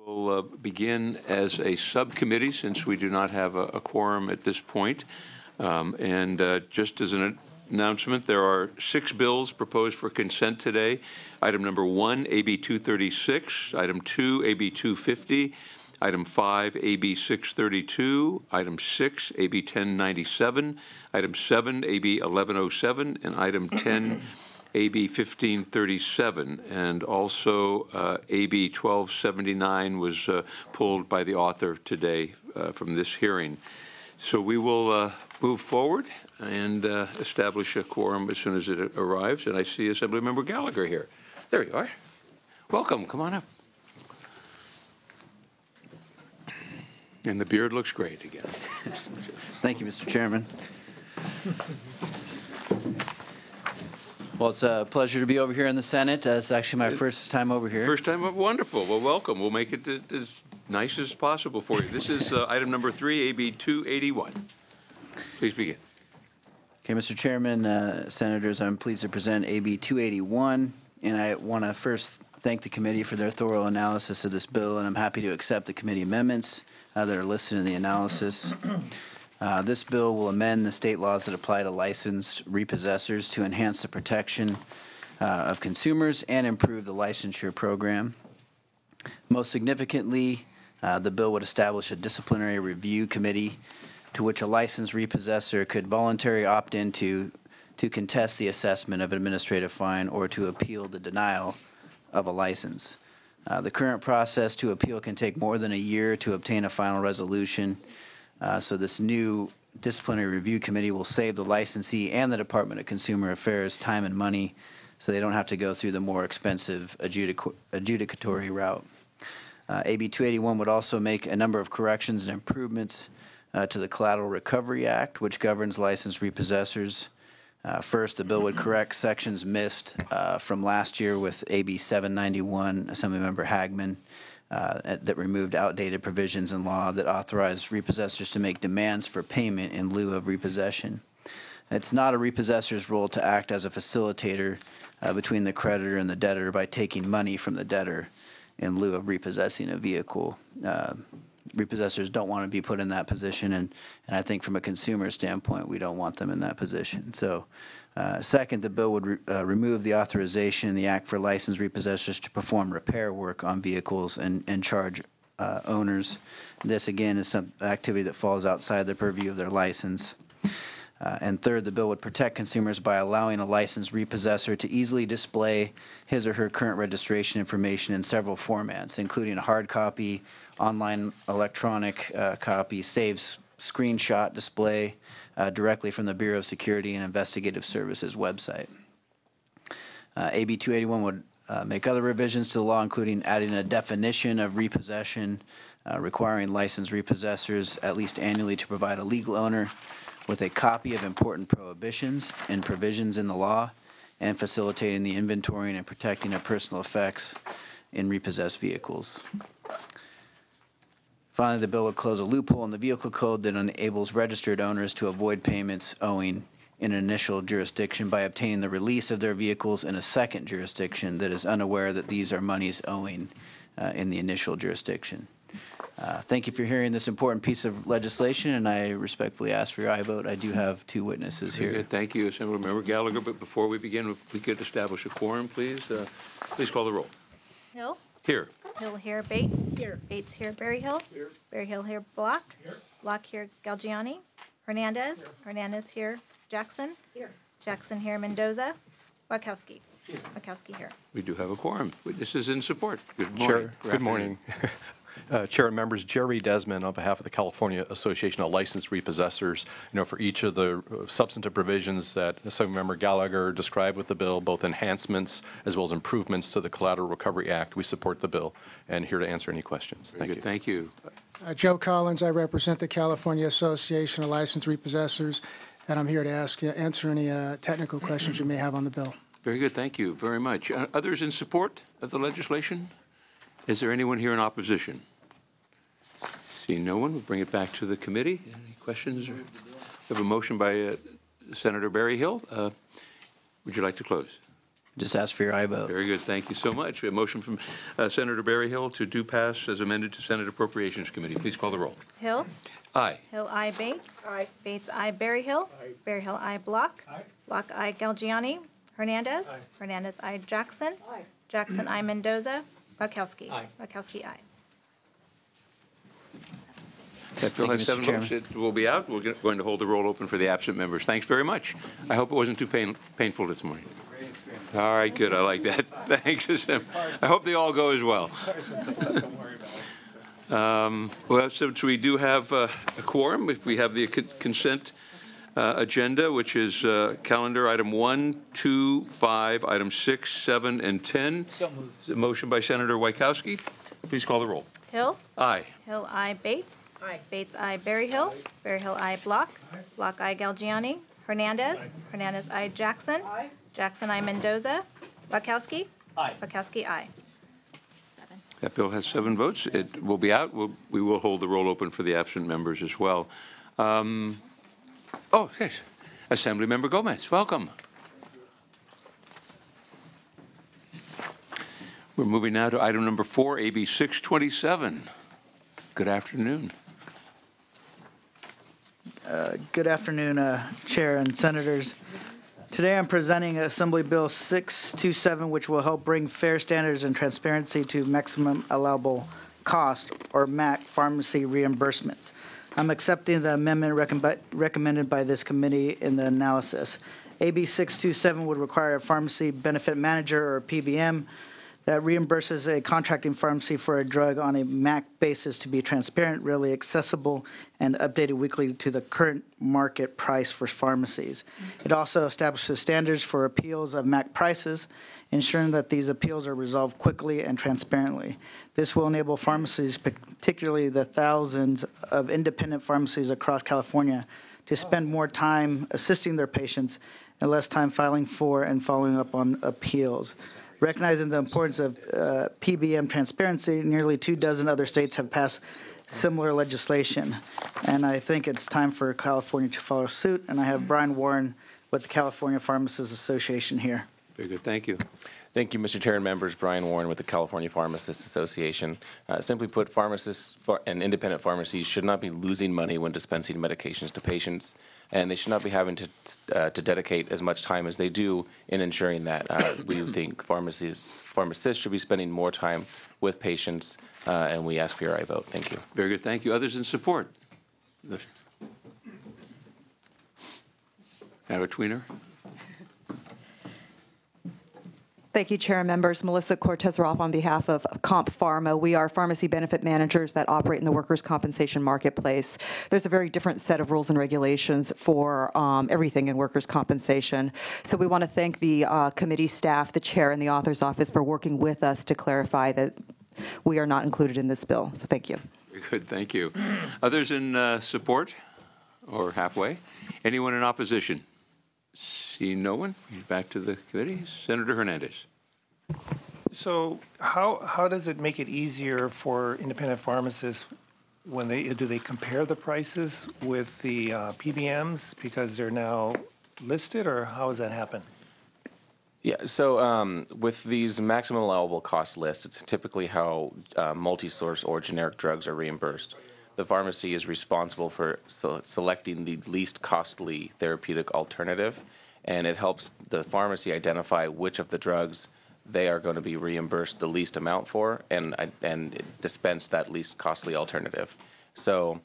We'll begin as a subcommittee since we do not have a quorum at this point. Just as an announcement, there are 6 bills proposed for consent today. Item number 1, AB 236. Item 2, AB 250. Item 5, AB 632. Item 6, AB 1097. Item 7, AB 1107. And item 10, AB 1537, and also AB 1279 was pulled by the author today from this hearing. So we will move forward and establish a quorum as soon as it arrives. And I see Assemblymember Gallagher here. There you are. Welcome. Come on up. And the beard looks great again. Thank you, Mr. Chairman. Well, it's a pleasure to be over here in the Senate. It's actually my first time over here. First time? Wonderful. Well, welcome. We'll make it as nice as possible for you. This is item number 3, AB 281. Please begin. Okay, Mr. Chairman, Senators, I'm pleased to present AB 281, and I want to first thank the committee for their thorough analysis of this bill, and I'm happy to accept the committee amendments that are listed in the analysis. This bill will amend the state laws that apply to licensed repossessors to enhance the protection of consumers and improve the licensure program. Most significantly, the bill would establish a disciplinary review committee to which a licensed repossessor could voluntarily opt into to contest the assessment of an administrative fine or to appeal the denial of a license. The current process to appeal can take more than a year to obtain a final resolution. So this new disciplinary review committee will save the licensee and the Department of Consumer Affairs time and money so they don't have to go through the more expensive adjudicatory route. AB 281 would also make a number of corrections and improvements to the Collateral Recovery Act, which governs licensed repossessors. First, the bill would correct sections missed from last year with AB 791, Assemblymember Hagman, that removed outdated provisions in law that authorized repossessors to make demands for payment in lieu of repossession. It's not a repossessor's role to act as a facilitator between the creditor and the debtor by taking money from the debtor in lieu of repossessing a vehicle. Repossessors don't want to be put in that position, and I think from a consumer standpoint, we don't want them in that position. So, second, the bill would remove the authorization in the Act for licensed repossessors to perform repair work on vehicles and charge owners. This, again, is some activity that falls outside the purview of their license. And third, the bill would protect consumers by allowing a licensed repossessor to easily display his or her current registration information in several formats, including a hard copy, online electronic copy, saves screenshot display directly from the Bureau of Security and Investigative Services website. AB 281 would make other revisions to the law, including adding a definition of repossession, requiring licensed repossessors at least annually to provide a legal owner with a copy of important prohibitions and provisions in the law, and facilitating the inventorying and protecting of personal effects in repossessed vehicles. Finally, the bill would close a loophole in the vehicle code that enables registered owners to avoid payments owing in an initial jurisdiction by obtaining the release of their vehicles in a second jurisdiction that is unaware that these are monies owing in the initial jurisdiction. Thank you for hearing this important piece of legislation, and I respectfully ask for your aye vote. I do have 2 witnesses here. Good. Thank you, Assemblymember Gallagher. But before we begin, if we could establish a quorum, please. Please call the roll. Hill. Here. Hill here. Bates. Here. Bates here. Berryhill. Here. Berryhill here. Block. Here. Block here. Galgiani. Hernandez. Here. Hernandez here. Jackson. Here. Jackson here. Mendoza. Wachowski. Here. Wachowski here. We do have a quorum. Witnesses in support. Good morning. Chair, good morning. Chair and members, Jerry Desmond on behalf of the California Association of Licensed Repossessors. For each of the substantive provisions that Assemblymember Gallagher described with the bill, both enhancements as well as improvements to the Collateral Recovery Act, we support the bill and here to answer any questions. Very good. Thank you. Joe Collins, I represent the California Association of Licensed Repossessors, and I'm here to answer any technical questions you may have on the bill. Very good. Thank you very much. Others in support of the legislation? Is there anyone here in opposition? Seeing no one, we'll bring it back to the committee. Any questions? We have a motion by Senator Berryhill. Would you like to close? Just ask for your aye vote. Very good, thank you so much. We have a motion from Senator Berryhill to do pass as amended to Senate Appropriations Committee. Please call the roll. Hill. Aye. Hill, I. Bates. Aye. Bates, I. Berryhill. Berryhill, I. Block. Block, I. Galgiani. Hernandez. Hernandez, I. Jackson. Jackson, I. Mendoza. Wachowski. Wachowski, I. That bill Thank has you, 7 Mr. votes. It will be out. We're going to hold the roll open for the absent members. Thanks very much. I hope it wasn't too painful this morning. All right, good. I like that. Thanks. I hope they all go as well. Well, since we do have a quorum, if we have the consent agenda, which is calendar item 1, 2, 5, items 6, 7, and 10. So moved. Motion by Senator Wachowski. Please call the roll. Hill. Aye. Hill, I. Bates. Bates, I. Berryhill. Berryhill, I. Block. Block, I. Galgiani. Hernandez. Hernandez, I. Jackson. Jackson, I. Mendoza. Wachowski. Wachowski, I. 7. That bill has 7 votes. It will be out. We will hold the roll open for the absent members as well. Oh, yes. Assemblymember Gomez, welcome. We're moving now to item number 4, AB 627. Good afternoon. Good afternoon, Chair and Senators. Today I'm presenting Assembly Bill 627, which will help bring fair standards and transparency to maximum allowable cost, or MAC, pharmacy reimbursements. I'm accepting the amendment recommended by this committee in the analysis. AB 627 would require a pharmacy benefit manager, or PBM, that reimburses a contracting pharmacy for a drug on a MAC basis to be transparent, readily accessible, and updated weekly to the current market price for pharmacies. It also establishes standards for appeals of MAC prices, ensuring that these appeals are resolved quickly and transparently. This will enable pharmacies, particularly the thousands of independent pharmacies across California, to spend more time assisting their patients and less time filing for and following up on appeals. Recognizing the importance of PBM transparency, nearly 24 other states have passed similar legislation. And I think it's time for California to follow suit. And I have Brian Warren with the California Pharmacists Association here. Very good. Thank you. Thank you, Mr. Chair and members. Brian Warren with the California Pharmacists Association. Simply put, pharmacists and independent pharmacies should not be losing money when dispensing medications to patients, and they should not be having to dedicate as much time as they do in ensuring that. We think pharmacists should be spending more time with patients, and we ask for your aye vote. Thank you. Very good. Thank you. Others in support? Have a tweener? Thank you, Chair and members. Melissa Cortez-Roth on behalf of Comp Pharma. We are pharmacy benefit managers that operate in the workers' compensation marketplace. There's a very different set of rules and regulations for everything in workers' compensation. So we want to thank the committee staff, the chair, and the author's office for working with us to clarify that we are not included in this bill. So thank you. Very good. Thank you. Others in support or halfway? Anyone in opposition? See no one. Back to the committee. Senator Hernandez. So how does it make it easier for independent pharmacists when do they compare the prices with the PBMs because they're now listed, or how does that happen? Yeah, so with these maximum allowable cost lists, it's typically how multi-source or generic drugs are reimbursed. The pharmacy is responsible for selecting the least costly therapeutic alternative, and it helps the pharmacy identify which of the drugs they are going to be reimbursed the least amount for, and dispense that least costly alternative. So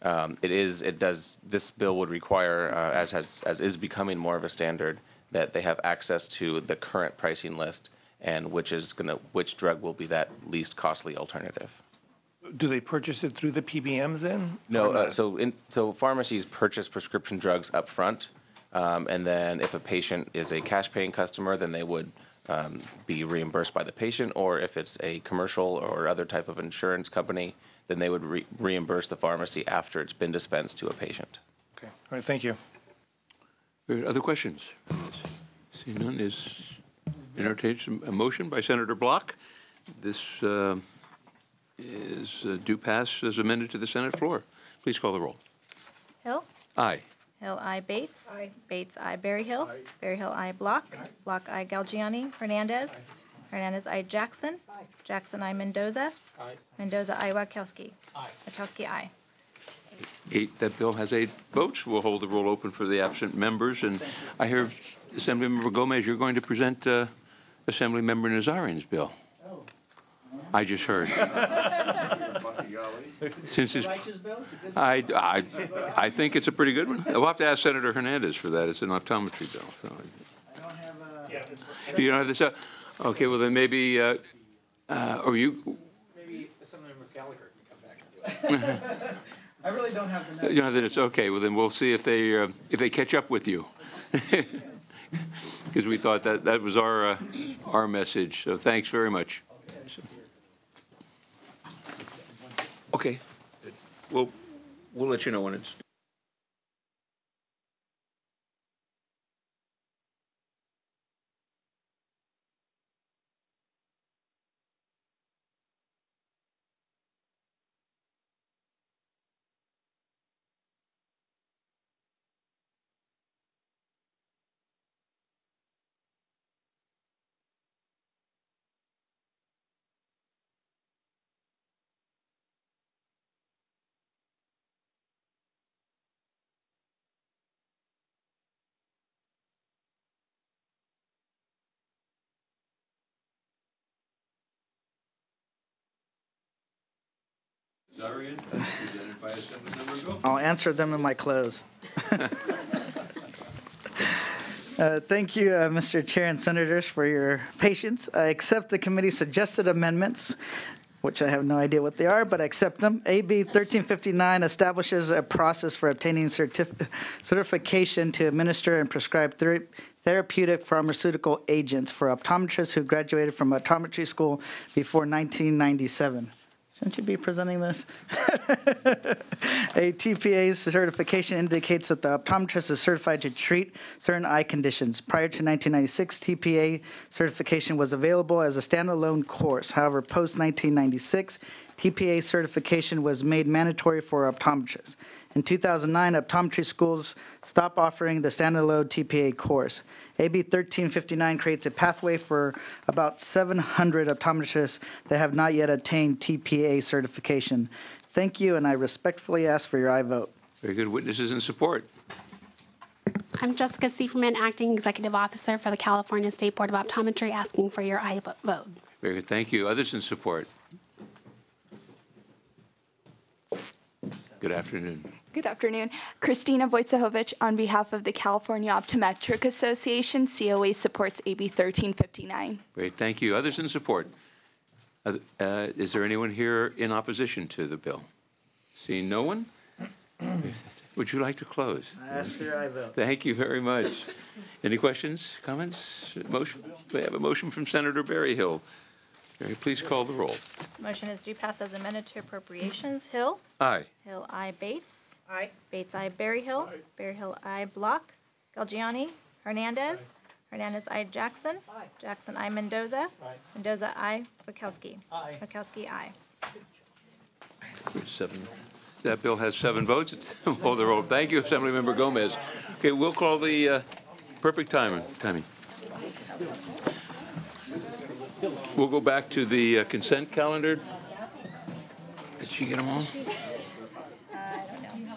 this bill would require, as is becoming more of a standard, that they have access to the current pricing list and which drug will be that least costly alternative. Do they purchase it through the PBMs then? No, so pharmacies purchase prescription drugs up front, and then if a patient is a cash-paying customer, then they would be reimbursed by the patient, or if it's a commercial or other type of insurance company, then they would reimburse the pharmacy after it's been dispensed to a patient. Okay, all right, thank you. Other questions? See none, is entertains a motion by Senator Block. This is due pass as amended to the Senate floor. Please call the roll. Hill. Aye. Hill, I. Bates. Bates, I. Berryhill. Berryhill, I. Block. Block, I. Galgiani. Hernandez. Hernandez, I. Jackson. Jackson, I. Mendoza. Mendoza, I. Wachowski. Wachowski, I. 8, that bill has 8 votes. We'll hold the roll open for the absent members. And I hear Assemblymember Gomez, you're going to present Assemblymember Nazarian's bill. I just heard. Since it's, I think it's a pretty good one. We'll have to ask Senator Hernandez for that. It's an optometry bill. So. I don't have You don't have this? Okay, well then maybe, or you, maybe Assemblymember Gallagher can come back and do it. I really don't have the notes. you don't have the, it's okay. Well then we'll see if they catch up with you. Because we thought that was our message. So thanks very much. Okay. We'll let you know when it's. I'll answer them in my close. Thank you, Mr. Chair and Senators, for your patience. I accept the committee's suggested amendments, which I have no idea what they are, but I accept them. AB 1359 establishes a process for obtaining certification to administer and prescribe therapeutic pharmaceutical agents for optometrists who graduated from optometry school before 1997. Shouldn't you be presenting this? A TPA certification indicates that the optometrist is certified to treat certain eye conditions. Prior to 1996, TPA certification was available as a standalone course. However, post-1996, TPA certification was made mandatory for optometrists. In 2009, optometry schools stopped offering the standalone TPA course. AB 1359 creates a pathway for about 700 optometrists that have not yet attained TPA certification. Thank you, and I respectfully ask for your aye vote. Very good. Witnesses in support. I'm Jessica Sieferman, Acting Executive Officer for the California State Board of Optometry, asking for your aye vote. Very good. Thank you. Others in support. Good afternoon. Good afternoon. Christina Wojciechowicz on behalf of the California Optometric Association. COA supports AB 1359. Great. Thank you. Others in support. Is there anyone here in opposition to the bill? Seeing no one? Would you like to close? I ask for your aye vote. Thank you very much. Any questions, comments, motion? We have a motion from Senator Berryhill. Mary, please call the roll. Motion is due pass as amended to appropriations. Hill. Aye. Hill, I. Bates. Aye. Bates, I. Berryhill. Berryhill, I. Block. Galgiani. Hernandez. Hernandez, I. Jackson. Jackson, I. Mendoza. Mendoza, I. Wachowski. Wachowski, I. 7. That bill has 7 votes. Hold the roll. Thank you, Assemblymember Gomez. Okay, we'll call the perfect timing. We'll go back to the consent calendar. Did she get them all? I don't know.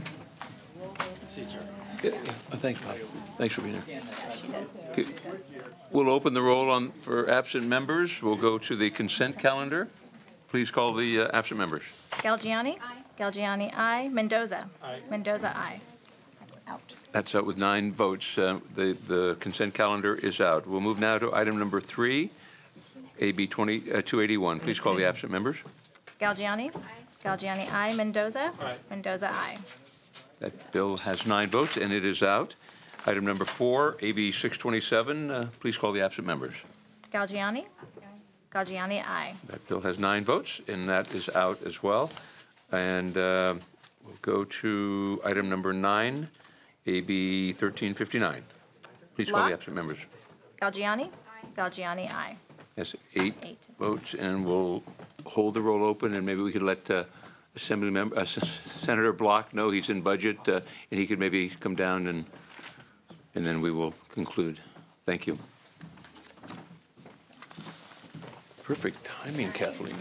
Yeah. Oh, thanks, Bob. Thanks for being here. Okay. We'll open the roll for absent members. We'll go to the consent calendar. Please call the absent members. Galgiani. Galgiani, I. Mendoza. Mendoza, I. That's out. That's out with 9 votes. The consent calendar is out. We'll move now to item number 3, AB 281. Please call the absent members. Galgiani. Galgiani, I. Mendoza. Mendoza, I. That bill has 9 votes, and it is out. Item number 4, AB 627. Please call the absent members. Galgiani. Galgiani, I. That bill has 9 votes, and that is out as well. And we'll go to item number 9, AB 1359. Please call the Block. absent members. Galgiani. Galgiani, I. Yes, 8 8 is- votes, and we'll hold the roll open, and maybe we could let Senator Block know he's in budget, and he could maybe come down and then we will conclude. Thank you. Perfect timing, Kathleen.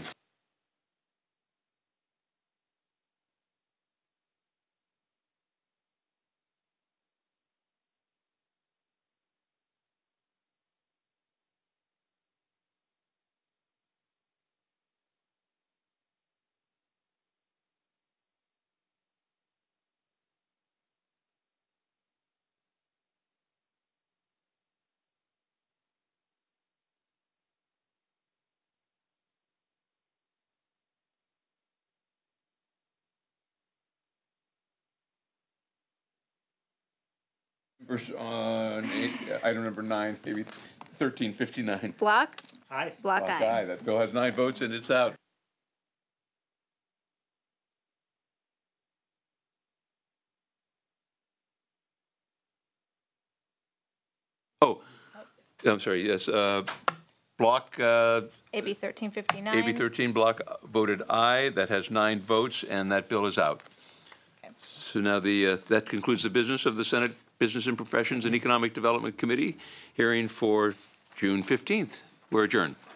Item number 9, maybe 1359. Block? Aye. Block aye. That bill has 9 votes and it's out. Oh, I'm sorry, yes. Block, AB 1359. AB 13 block voted aye. That has 9 votes and that bill is out. So now that concludes the business of the Senate Business and Professions and Economic Development Committee hearing for June 15th. We're adjourned.